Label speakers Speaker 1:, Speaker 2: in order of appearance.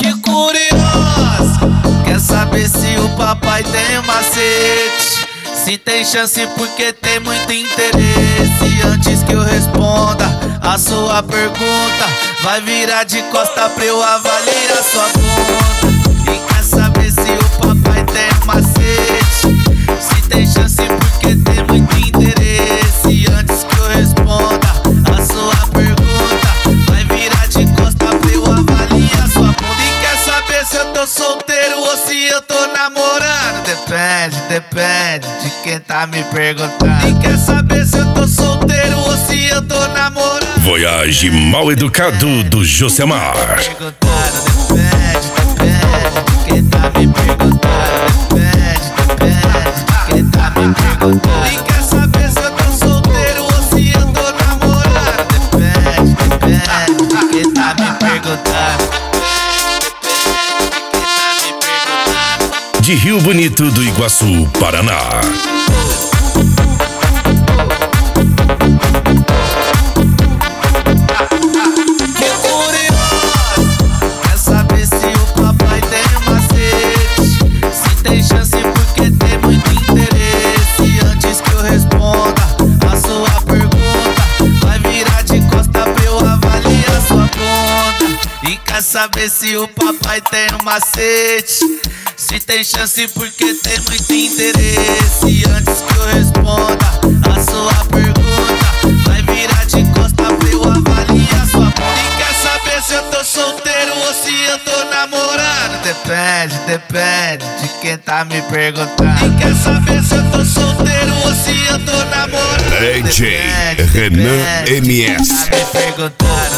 Speaker 1: Que curioso, quer saber se o papai tem macete? Se tem chance porque tem muito interesse. Antes que eu responda a sua pergunta, vai virar de costa pra eu avaliar sua conta. E quer saber se o papai tem macete? Se tem chance porque tem muito interesse. Antes que eu responda a sua pergunta, vai virar de costa pra eu avaliar sua bunda. E quer saber se eu tô solteiro ou se eu tô namorando? Depende de quem tá me perguntando. E quer saber se eu tô solteiro ou se eu tô namorando?
Speaker 2: Voyage Mal Educado do Josemar.
Speaker 1: Depende de quem tá me perguntando. Depende de quem tá me perguntando. E quer saber se eu tô solteiro ou se eu tô namorando? Depende de quem tá me perguntando.
Speaker 2: De Rio Bonito do Iguaçu, Paraná.
Speaker 1: Que curioso, quer saber se o papai tem macete? Se tem chance porque tem muito interesse. Antes que eu responda a sua pergunta, vai virar de costa pra eu avaliar sua conta. E quer saber se o papai tem um macete? Se tem chance porque tem muito interesse. Antes que eu responda a sua pergunta, vai virar de costa pra eu avaliar sua bunda. E quer saber se eu tô solteiro ou se eu tô namorando? Depende de quem tá me perguntando. E quer saber se eu tô solteiro ou se eu tô namorando?
Speaker 2: DJ Renan MS.
Speaker 1: Tá me perguntando.